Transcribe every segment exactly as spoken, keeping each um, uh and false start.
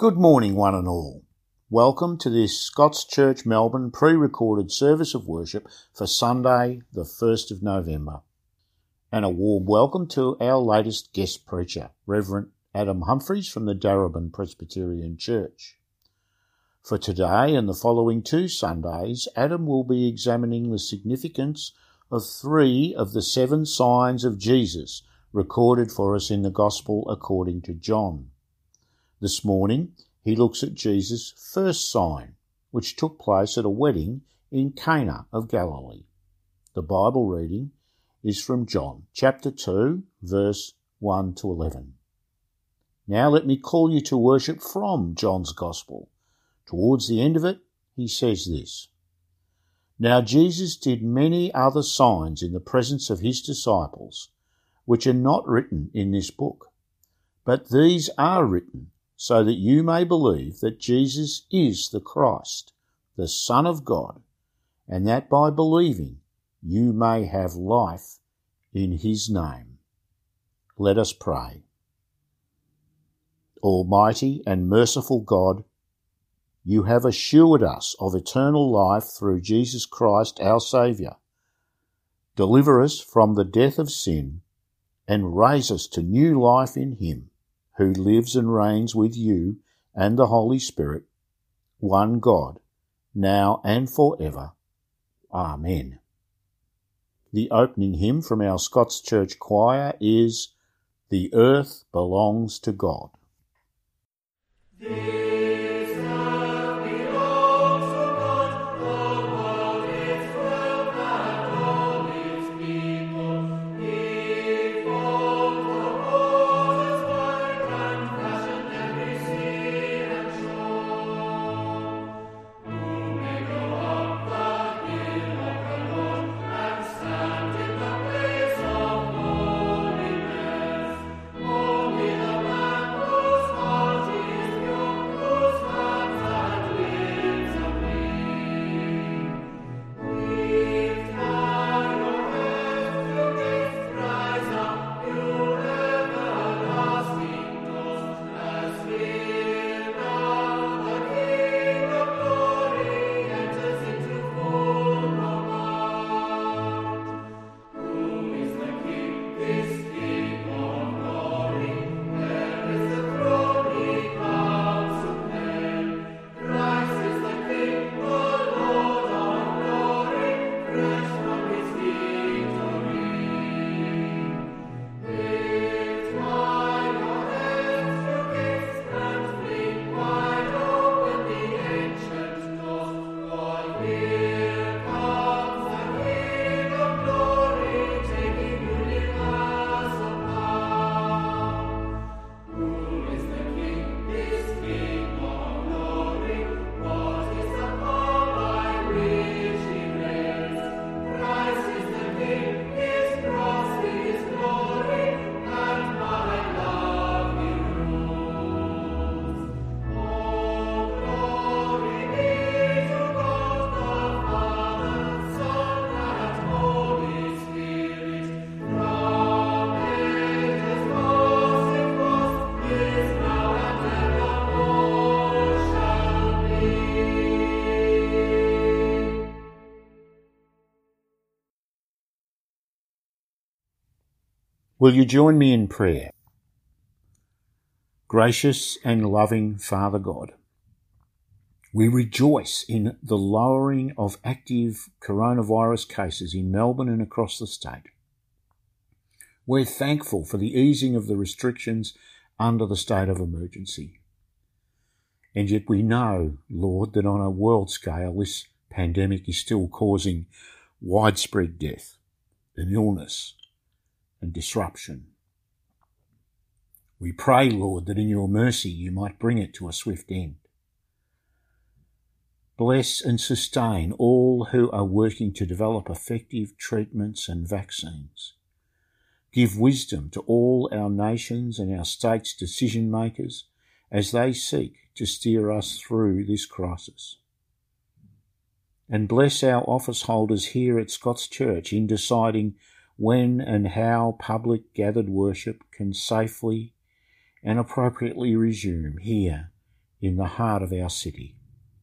Good morning, one and all. Welcome to this Scots Church Melbourne pre-recorded service of worship for Sunday, the first of November. And a warm welcome to our latest guest preacher, Reverend Adam Humphreys from the Darebin Presbyterian Church. For today and the following two Sundays, Adam will be examining the significance of three of the seven signs of Jesus recorded for us in the Gospel according to John. This morning, he looks at Jesus' first sign, which took place at a wedding in Cana of Galilee. The Bible reading is from John, chapter two, verse one to eleven. Now let me call you to worship from John's Gospel. Towards the end of it, he says this: Now Jesus did many other signs in the presence of his disciples, which are not written in this book, but these are written so that you may believe that Jesus is the Christ, the Son of God, and that by believing you may have life in his name. Let us pray. Almighty and merciful God, you have assured us of eternal life through Jesus Christ our Saviour. Deliver us from the death of sin and raise us to new life in him, who lives and reigns with you and the Holy Spirit, one God, now and forever. Amen. The opening hymn from our Scots Church Choir is The Earth Belongs to God. Will you join me in prayer? Gracious and loving Father God, we rejoice in the lowering of active coronavirus cases in Melbourne and across the state. We're thankful for the easing of the restrictions under the state of emergency. And yet we know, Lord, that on a world scale this pandemic is still causing widespread death and illness and disruption. We pray, Lord, that in your mercy you might bring it to a swift end. Bless and sustain all who are working to develop effective treatments and vaccines. Give wisdom to all our nations and our states' decision makers as they seek to steer us through this crisis. And bless our office holders here at Scots Church in deciding when and how public gathered worship can safely and appropriately resume here in the heart of our city.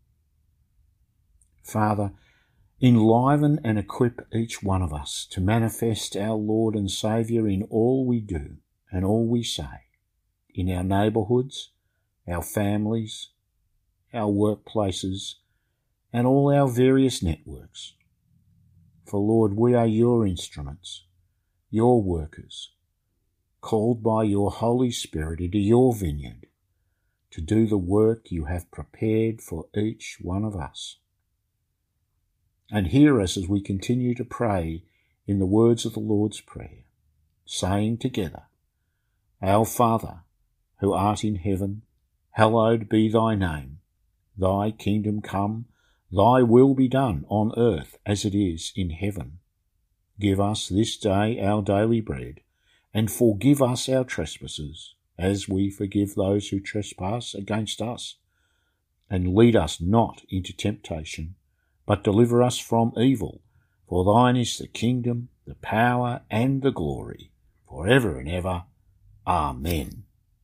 Father, enliven and equip each one of us to manifest our Lord and Saviour in all we do and all we say, in our neighbourhoods, our families, our workplaces, and all our various networks. For Lord, we are your instruments, your workers, called by your Holy Spirit into your vineyard to do the work you have prepared for each one of us. And hear us as we continue to pray in the words of the Lord's Prayer, saying together, Our Father, who art in heaven, hallowed be thy name. Thy kingdom come, thy will be done on earth as it is in heaven. Give us this day our daily bread, and forgive us our trespasses, as we forgive those who trespass against us. And lead us not into temptation, but deliver us from evil. For thine is the kingdom, the power, and the glory, for ever and ever. Amen.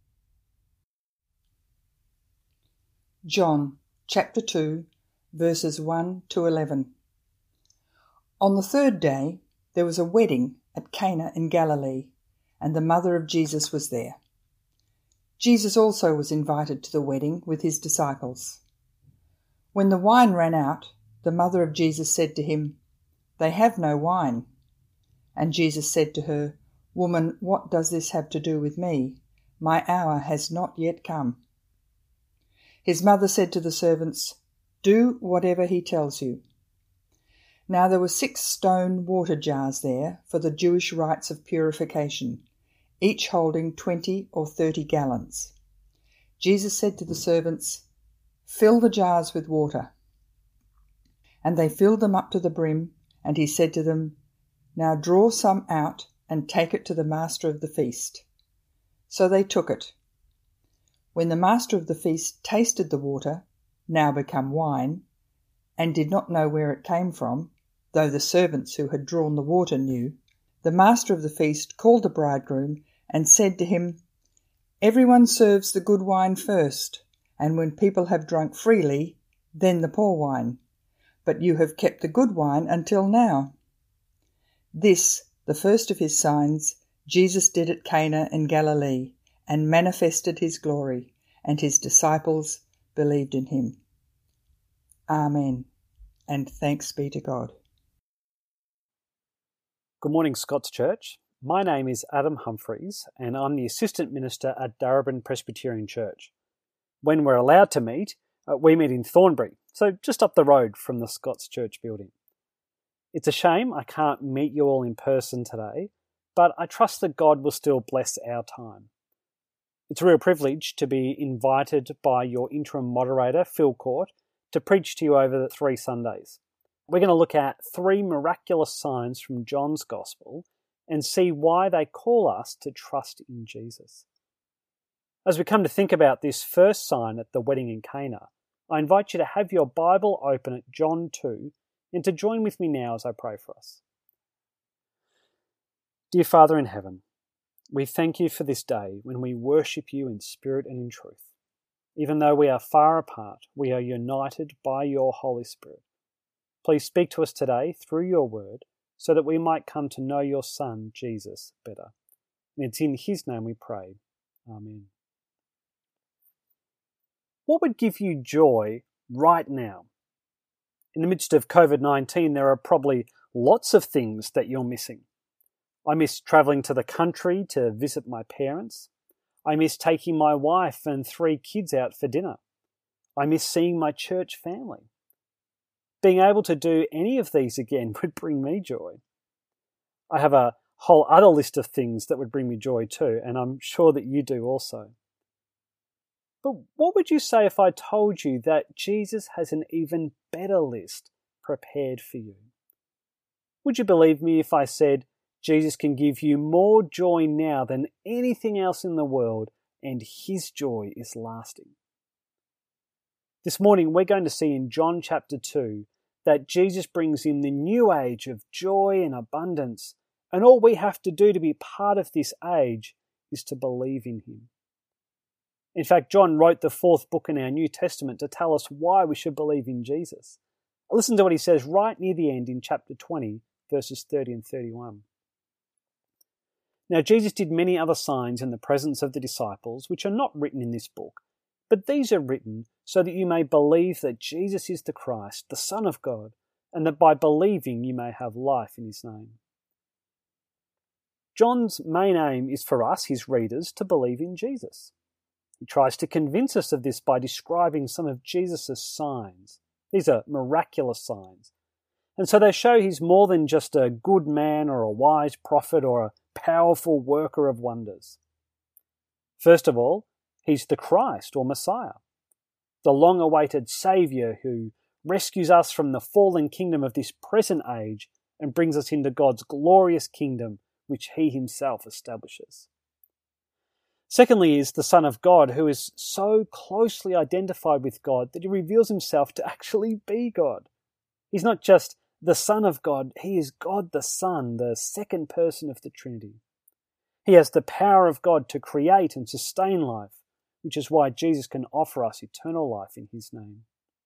John chapter two, verses one to eleven. On the third day there was a wedding at Cana in Galilee, and the mother of Jesus was there. Jesus also was invited to the wedding with his disciples. When the wine ran out, the mother of Jesus said to him, They have no wine. And Jesus said to her, Woman, what does this have to do with me? My hour has not yet come. His mother said to the servants, Do whatever he tells you. Now there were six stone water jars there for the Jewish rites of purification, each holding twenty or thirty gallons. Jesus said to the servants, Fill the jars with water. And they filled them up to the brim, and he said to them, Now draw some out and take it to the master of the feast. So they took it. When the master of the feast tasted the water, now become wine, and did not know where it came from, though the servants who had drawn the water knew, the master of the feast called the bridegroom and said to him, Everyone serves the good wine first, and when people have drunk freely, then the poor wine. But you have kept the good wine until now. This, the first of his signs, Jesus did at Cana in Galilee, and manifested his glory, and his disciples believed in him. Amen, and thanks be to God. Good morning, Scots Church. My name is Adam Humphreys, and I'm the Assistant Minister at Darebin Presbyterian Church. When we're allowed to meet, uh, we meet in Thornbury, so just up the road from the Scots Church building. It's a shame I can't meet you all in person today, but I trust that God will still bless our time. It's a real privilege to be invited by your interim moderator, Phil Court, to preach to you over the three Sundays. We're going to look at three miraculous signs from John's Gospel and see why they call us to trust in Jesus. As we come to think about this first sign at the wedding in Cana, I invite you to have your Bible open at John two and to join with me now as I pray for us. Dear Father in heaven, we thank you for this day when we worship you in spirit and in truth. Even though we are far apart, we are united by your Holy Spirit. Please speak to us today through your word so that we might come to know your Son, Jesus, better. And it's in his name we pray. Amen. What would give you joy right now? In the midst of covid nineteen, there are probably lots of things that you're missing. I miss travelling to the country to visit my parents. I miss taking my wife and three kids out for dinner. I miss seeing my church family. Being able to do any of these again would bring me joy. I have a whole other list of things that would bring me joy too, and I'm sure that you do also. But what would you say if I told you that Jesus has an even better list prepared for you? Would you believe me if I said Jesus can give you more joy now than anything else in the world, and his joy is lasting? This morning we're going to see in John chapter two that Jesus brings in the new age of joy and abundance, and all we have to do to be part of this age is to believe in him. In fact, John wrote the fourth book in our New Testament to tell us why we should believe in Jesus. Listen to what he says right near the end in chapter twenty, verses thirty and thirty-one. Now Jesus did many other signs in the presence of the disciples, which are not written in this book, but these are written so that you may believe that Jesus is the Christ, the Son of God, and that by believing you may have life in his name. John's main aim is for us, his readers, to believe in Jesus. He tries to convince us of this by describing some of Jesus' signs. These are miraculous signs. And so they show he's more than just a good man or a wise prophet or a powerful worker of wonders. First of all, he's the Christ or Messiah, the long-awaited Saviour who rescues us from the fallen kingdom of this present age and brings us into God's glorious kingdom, which he himself establishes. Secondly is the Son of God, who is so closely identified with God that he reveals himself to actually be God. He's not just the Son of God, he is God the Son, the second person of the Trinity. He has the power of God to create and sustain life, which is why Jesus can offer us eternal life in his name.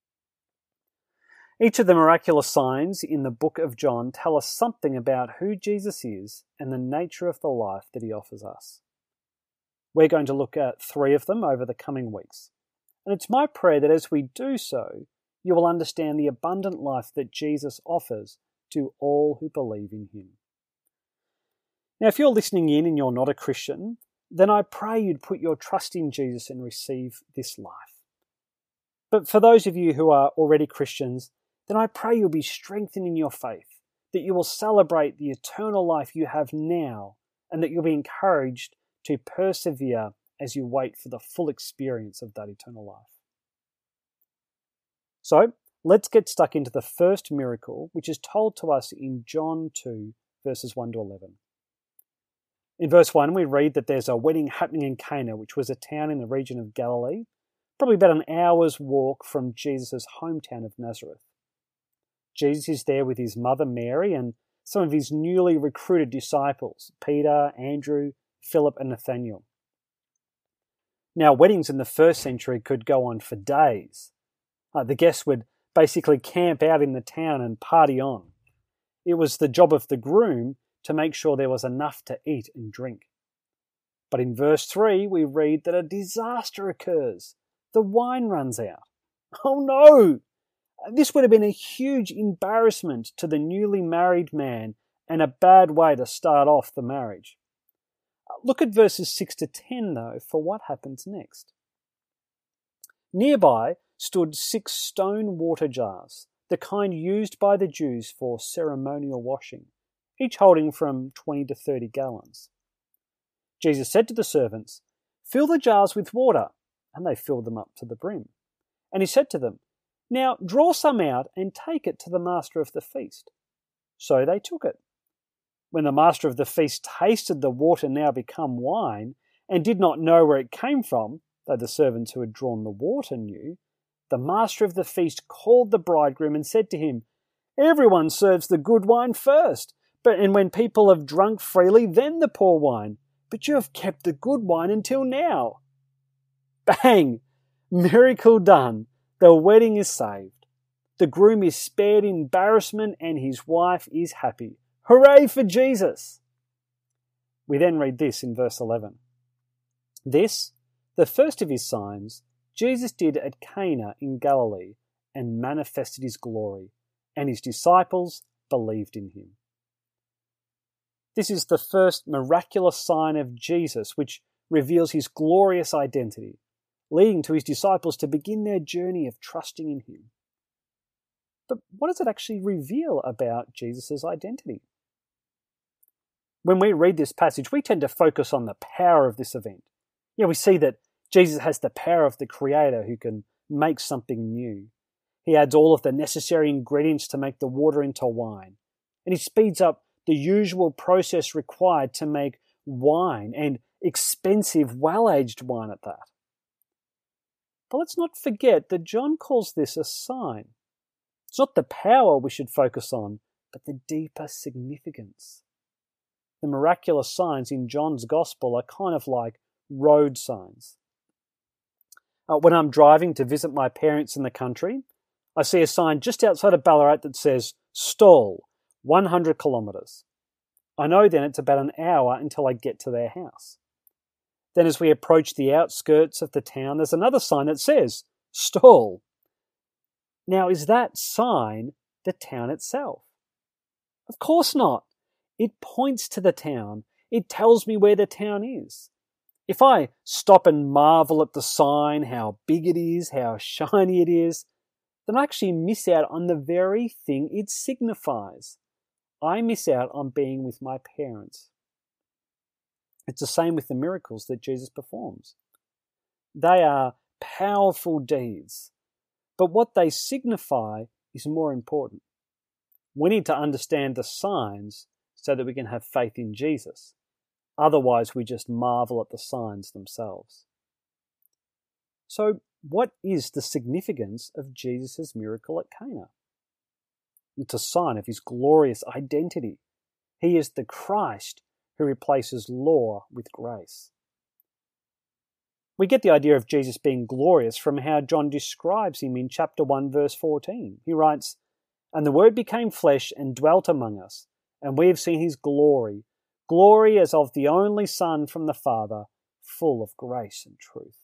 Each of the miraculous signs in the book of John tell us something about who Jesus is and the nature of the life that he offers us. We're going to look at three of them over the coming weeks. And it's my prayer that as we do so, you will understand the abundant life that Jesus offers to all who believe in him. Now, if you're listening in and you're not a Christian, then I pray you'd put your trust in Jesus and receive this life. But for those of you who are already Christians, then I pray you'll be strengthened in your faith, that you will celebrate the eternal life you have now, and that you'll be encouraged to persevere as you wait for the full experience of that eternal life. So, let's get stuck into the first miracle, which is told to us in John two, verses one to eleven. In verse one, we read that there's a wedding happening in Cana, which was a town in the region of Galilee, probably about an hour's walk from Jesus' hometown of Nazareth. Jesus is there with his mother Mary and some of his newly recruited disciples, Peter, Andrew, Philip, and Nathanael. Now, weddings in the first century could go on for days. Uh, the guests would basically camp out in the town and party on. It was the job of the groom to make sure there was enough to eat and drink. But in verse three, we read that a disaster occurs. The wine runs out. Oh no! This would have been a huge embarrassment to the newly married man and a bad way to start off the marriage. Look at verses six to ten, though, for what happens next. Nearby stood six stone water jars, the kind used by the Jews for ceremonial washing, each holding from twenty to thirty gallons. Jesus said to the servants, "Fill the jars with water," and they filled them up to the brim. And he said to them, "Now draw some out and take it to the master of the feast." So they took it. When the master of the feast tasted the water now become wine, and did not know where it came from, though the servants who had drawn the water knew, the master of the feast called the bridegroom and said to him, "Everyone serves the good wine first, but and when people have drunk freely, then the poor wine. But you have kept the good wine until now." Bang! Miracle done. The wedding is saved. The groom is spared embarrassment and his wife is happy. Hooray for Jesus! We then read this in verse eleven. This, the first of his signs, Jesus did at Cana in Galilee and manifested his glory, and his disciples believed in him. This is the first miraculous sign of Jesus, which reveals his glorious identity, leading to his disciples to begin their journey of trusting in him. But what does it actually reveal about Jesus' identity? When we read this passage, we tend to focus on the power of this event. Yeah, we see that Jesus has the power of the Creator who can make something new. He adds all of the necessary ingredients to make the water into wine, and he speeds up the usual process required to make wine, and expensive, well-aged wine at that. But let's not forget that John calls this a sign. It's not the power we should focus on, but the deeper significance. The miraculous signs in John's Gospel are kind of like road signs. Uh, when I'm driving to visit my parents in the country, I see a sign just outside of Ballarat that says, stall, one hundred kilometres. I know then it's about an hour until I get to their house. Then as we approach the outskirts of the town, there's another sign that says, stall. Now, is that sign the town itself? Of course not. It points to the town. It tells me where the town is. If I stop and marvel at the sign, how big it is, how shiny it is, then I actually miss out on the very thing it signifies. I miss out on being with my parents. It's the same with the miracles that Jesus performs. They are powerful deeds, but what they signify is more important. We need to understand the signs so that we can have faith in Jesus. Otherwise, we just marvel at the signs themselves. So, what is the significance of Jesus' miracle at Cana? It's a sign of his glorious identity. He is the Christ who replaces law with grace. We get the idea of Jesus being glorious from how John describes him in chapter one, verse fourteen. He writes, "And the Word became flesh and dwelt among us, and we have seen his glory, glory as of the only Son from the Father, full of grace and truth."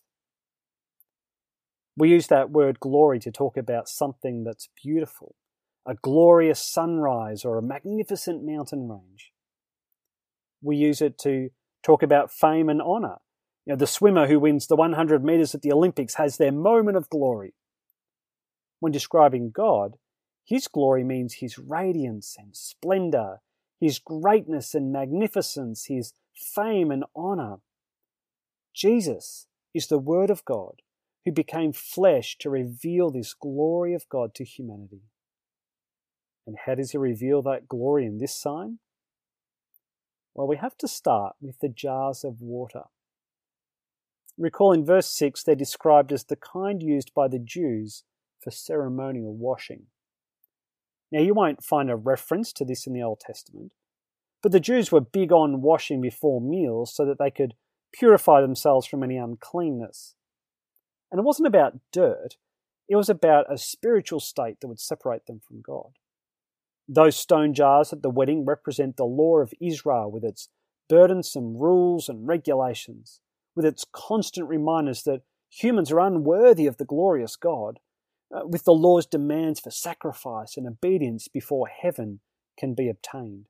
We use that word glory to talk about something that's beautiful, a glorious sunrise or a magnificent mountain range. We use it to talk about fame and honour. You know, the swimmer who wins the one hundred metres at the Olympics has their moment of glory. When describing God, his glory means his radiance and splendour, his greatness and magnificence, his fame and honour. Jesus is the Word of God who became flesh to reveal this glory of God to humanity. And how does he reveal that glory in this sign? Well, we have to start with the jars of water. Recall in verse six, they're described as the kind used by the Jews for ceremonial washing. Now, you won't find a reference to this in the Old Testament, but the Jews were big on washing before meals so that they could purify themselves from any uncleanness. And it wasn't about dirt, it was about a spiritual state that would separate them from God. Those stone jars at the wedding represent the law of Israel with its burdensome rules and regulations, with its constant reminders that humans are unworthy of the glorious God, uh, with the law's demands for sacrifice and obedience before heaven can be obtained.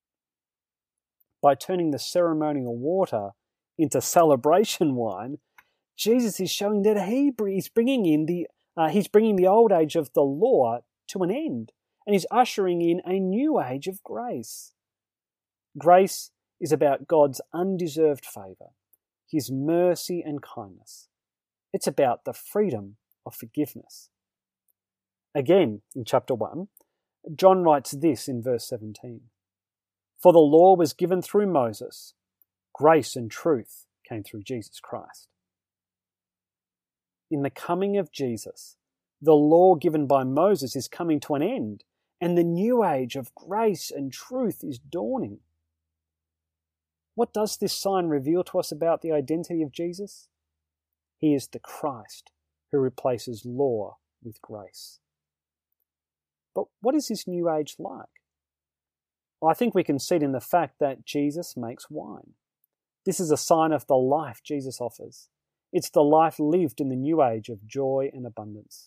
By turning the ceremonial water into celebration wine, Jesus is showing that he is bringing in the uh, he's bringing the old age of the law to an end, and he's ushering in a new age of grace. Grace is about God's undeserved favour, his mercy and kindness. It's about the freedom of forgiveness. Again, in chapter one, John writes this in verse seventeen. "For the law was given through Moses, grace and truth came through Jesus Christ." In the coming of Jesus, the law given by Moses is coming to an end, and the new age of grace and truth is dawning. What does this sign reveal to us about the identity of Jesus? He is the Christ who replaces law with grace. But what is this new age like? Well, I think we can see it in the fact that Jesus makes wine. This is a sign of the life Jesus offers. It's the life lived in the new age of joy and abundance.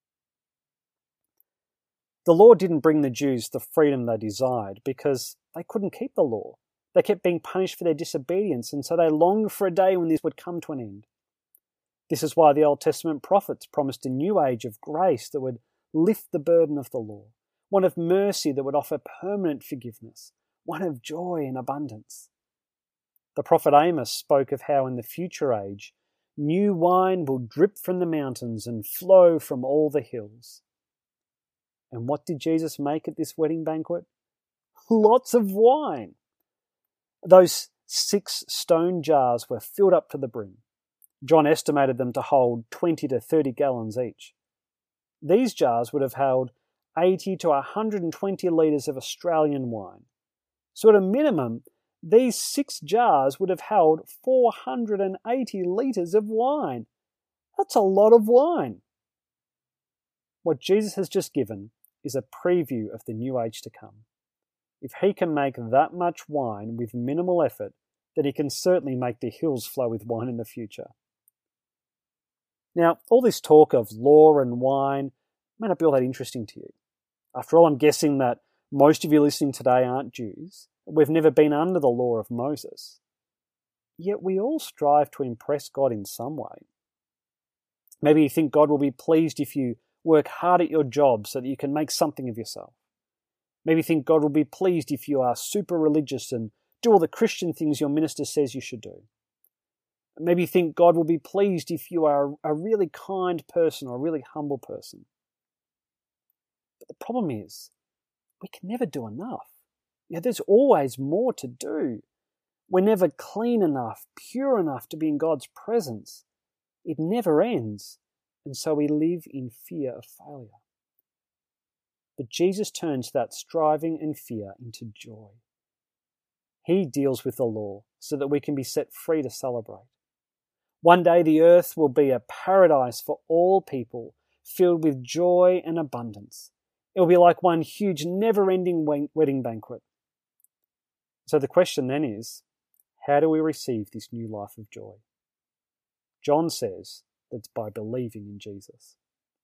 The law didn't bring the Jews the freedom they desired because they couldn't keep the law. They kept being punished for their disobedience, and so they longed for a day when this would come to an end. This is why the Old Testament prophets promised a new age of grace that would lift the burden of the law, one of mercy that would offer permanent forgiveness, one of joy and abundance. The prophet Amos spoke of how in the future age, new wine will drip from the mountains and flow from all the hills. And what did Jesus make at this wedding banquet? Lots of wine. Those six stone jars were filled up to the brim. John estimated them to hold twenty to thirty gallons each. These jars would have held eighty to one hundred twenty litres of Australian wine. So at a minimum, these six jars would have held four hundred eighty litres of wine. That's a lot of wine. What Jesus has just given is a preview of the new age to come. If he can make that much wine with minimal effort, then he can certainly make the hills flow with wine in the future. Now, all this talk of law and wine may not be all that interesting to you. After all, I'm guessing that most of you listening today aren't Jews. We've never been under the law of Moses. Yet we all strive to impress God in some way. Maybe you think God will be pleased if you work hard at your job so that you can make something of yourself. Maybe you think God will be pleased if you are super religious and do all the Christian things your minister says you should do. Maybe you think God will be pleased if you are a really kind person or a really humble person. But the problem is, we can never do enough. You know, there's always more to do. We're never clean enough, pure enough to be in God's presence. It never ends, and so we live in fear of failure. But Jesus turns that striving and fear into joy. He deals with the law so that we can be set free to celebrate. One day the earth will be a paradise for all people, filled with joy and abundance. It will be like one huge, never-ending wedding banquet. So the question then is, how do we receive this new life of joy? John says that's by believing in Jesus.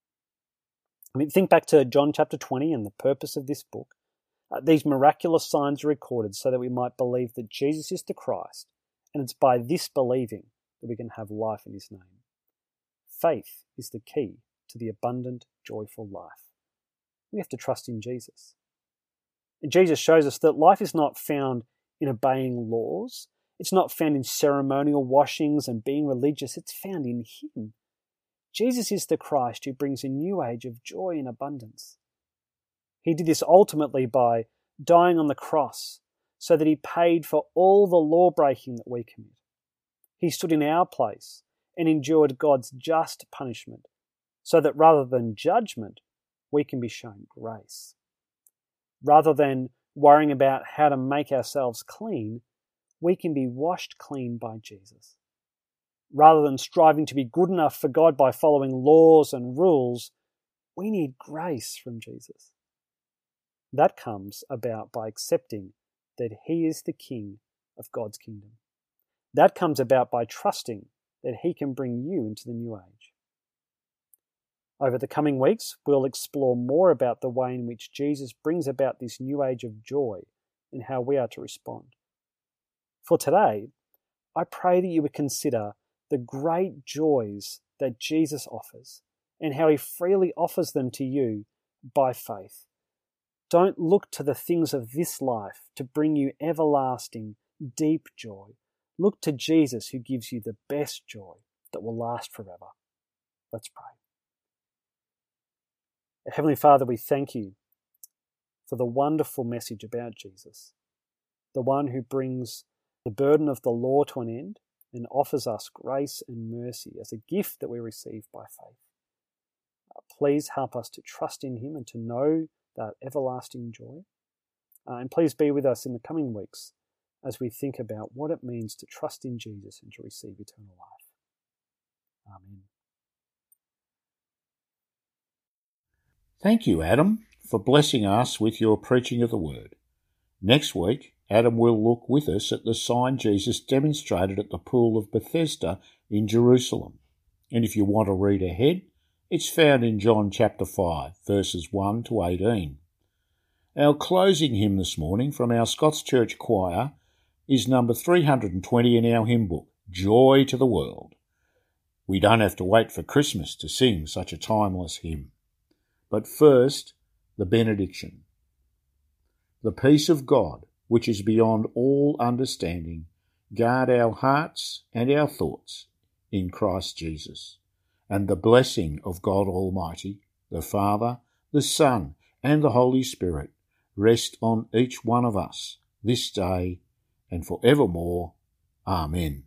I mean, think back to John chapter twenty and the purpose of this book. Uh, these miraculous signs are recorded so that we might believe that Jesus is the Christ, and it's by this believing that we can have life in his name. Faith is the key to the abundant, joyful life. We have to trust in Jesus. And Jesus shows us that life is not found in obeying laws. It's not found in ceremonial washings and being religious. It's found in him. Jesus is the Christ who brings a new age of joy and abundance. He did this ultimately by dying on the cross so that he paid for all the law-breaking that we commit. He stood in our place and endured God's just punishment so that rather than judgment, we can be shown grace. Rather than worrying about how to make ourselves clean, we can be washed clean by Jesus. Rather than striving to be good enough for God by following laws and rules, we need grace from Jesus. That comes about by accepting that he is the King of God's kingdom. That comes about by trusting that he can bring you into the new age. Over the coming weeks, we'll explore more about the way in which Jesus brings about this new age of joy and how we are to respond. For today, I pray that you would consider the great joys that Jesus offers and how he freely offers them to you by faith. Don't look to the things of this life to bring you everlasting, deep joy. Look to Jesus who gives you the best joy that will last forever. Let's pray. Heavenly Father, we thank you for the wonderful message about Jesus, the one who brings the burden of the law to an end and offers us grace and mercy as a gift that we receive by faith. Uh, please help us to trust in him and to know that everlasting joy. Uh, and please be with us in the coming weeks as we think about what it means to trust in Jesus and to receive eternal life. Amen. Thank you, Adam, for blessing us with your preaching of the word. Next week, Adam will look with us at the sign Jesus demonstrated at the pool of Bethesda in Jerusalem. And if you want to read ahead, it's found in John chapter five, verses one to eighteen. Our closing hymn this morning from our Scots Church Choir is number three hundred twenty in our hymn book, Joy to the World. We don't have to wait for Christmas to sing such a timeless hymn. But first, the benediction. The peace of God, which is beyond all understanding, guard our hearts and our thoughts in Christ Jesus. And the blessing of God Almighty, the Father, the Son, and the Holy Spirit rest on each one of us this day and forevermore. Amen.